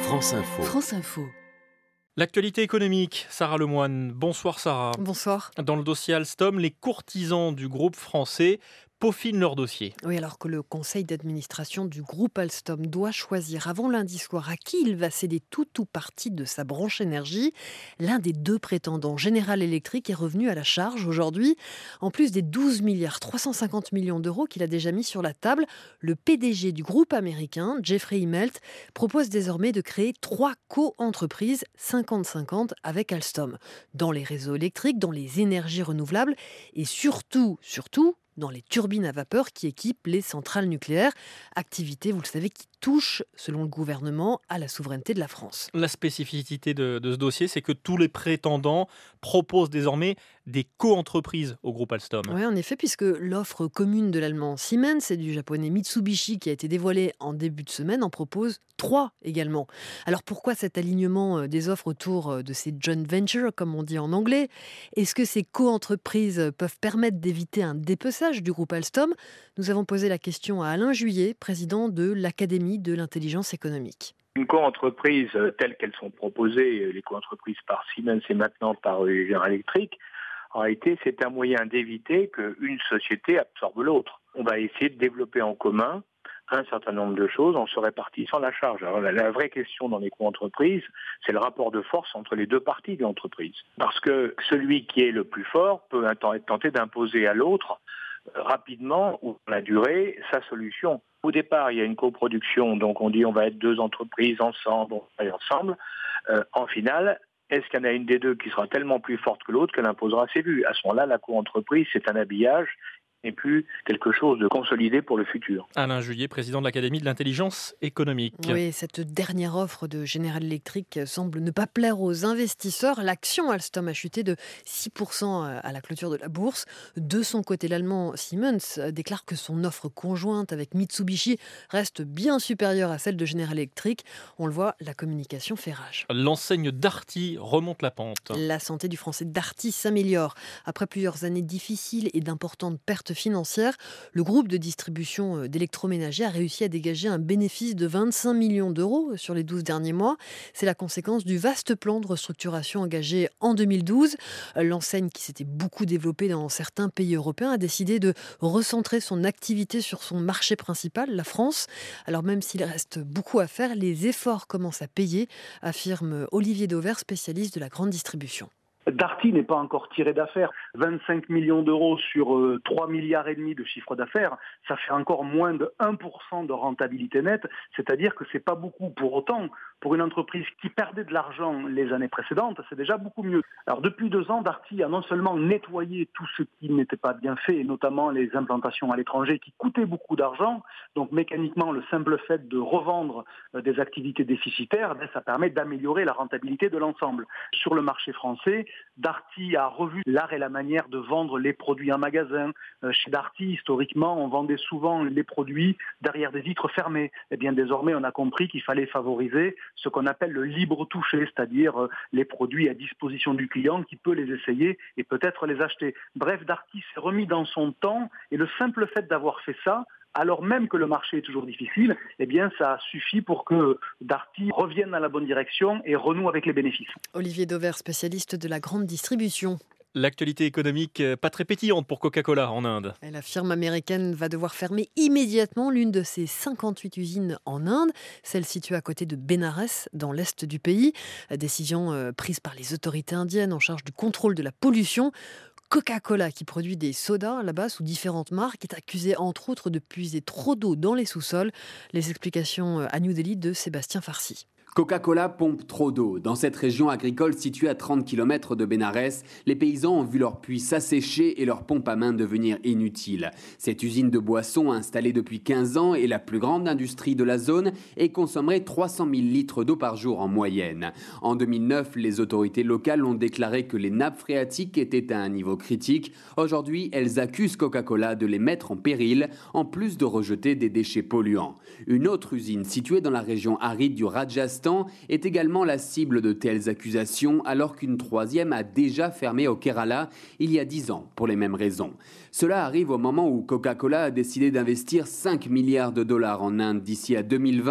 France Info. France Info. L'actualité économique, Sarah Lemoine. Bonsoir Sarah. Bonsoir. Dans le dossier Alstom, les courtisans du groupe français peaufinent leur dossier. Oui, alors que le conseil d'administration du groupe Alstom doit choisir avant lundi soir à qui il va céder tout ou partie de sa branche énergie, l'un des deux prétendants, General Electric, est revenu à la charge aujourd'hui. En plus des 12 milliards 350 millions d'euros qu'il a déjà mis sur la table, le PDG du groupe américain, Jeffrey Immelt, propose désormais de créer 3 co-entreprises 50-50 avec Alstom, dans les réseaux électriques, dans les énergies renouvelables et surtout, dans les turbines à vapeur qui équipent les centrales nucléaires. Activité, vous le savez, qui touche, selon le gouvernement, à la souveraineté de la France. La spécificité de ce dossier, c'est que tous les prétendants proposent désormais des co-entreprises au groupe Alstom. Oui, en effet, puisque l'offre commune de l'allemand Siemens et du japonais Mitsubishi qui a été dévoilée en début de semaine en propose 3 également. Alors pourquoi cet alignement des offres autour de ces joint ventures, comme on dit en anglais ? Est-ce que ces co-entreprises peuvent permettre d'éviter un dépeçage du groupe Alstom ? Nous avons posé la question à Alain Juillet, président de l'Académie de l'intelligence économique. Une co-entreprise telles qu'elles sont proposées, les co-entreprises par Siemens et maintenant par General Electric, en réalité, c'est un moyen d'éviter qu'une société absorbe l'autre. On va essayer de développer en commun un certain nombre de choses en se répartissant la charge. Alors la vraie question dans les co-entreprises, c'est le rapport de force entre les deux parties de l'entreprise. Parce que celui qui est le plus fort peut être tenté d'imposer à l'autre rapidement ou dans la durée sa solution. Au départ, il y a une coproduction, donc on dit on va être 2 entreprises ensemble, on va aller ensemble. En finale, est-ce qu'il y en a une des deux qui sera tellement plus forte que l'autre qu'elle imposera ses vues ? À ce moment-là, la co-entreprise, c'est un habillage et plus quelque chose de consolidé pour le futur. Alain Juillet, président de l'Académie de l'intelligence économique. Oui, cette dernière offre de General Electric semble ne pas plaire aux investisseurs. L'action Alstom a chuté de 6% à la clôture de la bourse. De son côté, l'allemand Siemens déclare que son offre conjointe avec Mitsubishi reste bien supérieure à celle de General Electric. On le voit, la communication fait rage. L'enseigne Darty remonte la pente. La santé du français Darty s'améliore. Après plusieurs années difficiles et d'importantes pertes financières, le groupe de distribution d'électroménager a réussi à dégager un bénéfice de 25 millions d'euros sur les 12 derniers mois. C'est la conséquence du vaste plan de restructuration engagé en 2012. L'enseigne, qui s'était beaucoup développée dans certains pays européens, a décidé de recentrer son activité sur son marché principal, la France. Alors même s'il reste beaucoup à faire, les efforts commencent à payer, affirme Olivier Dauvert, spécialiste de la grande distribution. Darty n'est pas encore tiré d'affaires. 25 millions d'euros sur 3 milliards et demi de chiffre d'affaires, ça fait encore moins de 1% de rentabilité nette, c'est-à-dire que c'est pas beaucoup. Pour autant, pour une entreprise qui perdait de l'argent les années précédentes, c'est déjà beaucoup mieux. Alors depuis 2 ans, Darty a non seulement nettoyé tout ce qui n'était pas bien fait, et notamment les implantations à l'étranger qui coûtaient beaucoup d'argent, donc mécaniquement le simple fait de revendre des activités déficitaires, ça permet d'améliorer la rentabilité de l'ensemble. Sur le marché français, Darty a revu l'art et la manière de vendre les produits en magasin. Chez Darty, historiquement, on vendait souvent les produits derrière des vitres fermées. Eh bien, désormais, on a compris qu'il fallait favoriser ce qu'on appelle le libre toucher, c'est-à-dire les produits à disposition du client qui peut les essayer et peut-être les acheter. Bref, Darty s'est remis dans son temps et le simple fait d'avoir fait ça, alors même que le marché est toujours difficile, eh bien, ça suffit pour que Darty revienne dans la bonne direction et renoue avec les bénéfices. Olivier Dauvert, spécialiste de la grande distribution. L'actualité économique pas très pétillante pour Coca-Cola en Inde. La firme américaine va devoir fermer immédiatement l'une de ses 58 usines en Inde, celle située à côté de Bénarès, dans l'est du pays. Décision prise par les autorités indiennes en charge du contrôle de la pollution. Coca-Cola, qui produit des sodas là-bas sous différentes marques, est accusé entre autres de puiser trop d'eau dans les sous-sols. Les explications à New Delhi de Sébastien Farsi. Coca-Cola pompe trop d'eau. Dans cette région agricole située à 30 km de Bénarès, les paysans ont vu leur puits s'assécher et leur pompe à main devenir inutile. Cette usine de boissons installée depuis 15 ans est la plus grande industrie de la zone et consommerait 300 000 litres d'eau par jour en moyenne. En 2009, les autorités locales ont déclaré que les nappes phréatiques étaient à un niveau critique. Aujourd'hui, elles accusent Coca-Cola de les mettre en péril, en plus de rejeter des déchets polluants. Une autre usine située dans la région aride du Rajasthan est également la cible de telles accusations, alors qu'une troisième a déjà fermé au Kerala il y a 10 ans pour les mêmes raisons. Cela arrive au moment où Coca-Cola a décidé d'investir 5 milliards de dollars en Inde d'ici à 2020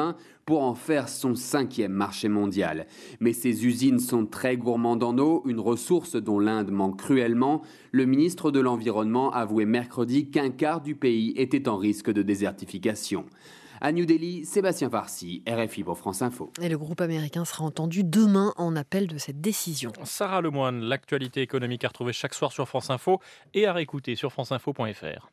pour en faire son 5e marché mondial. Mais ces usines sont très gourmandes en eau, une ressource dont l'Inde manque cruellement. Le ministre de l'Environnement avouait mercredi qu'un quart du pays était en risque de désertification. À New Delhi, Sébastien Farsi, RFI pour France Info. Et le groupe américain sera entendu demain en appel de cette décision. Sarah Lemoine, l'actualité économique à retrouver chaque soir sur France Info et à réécouter sur franceinfo.fr.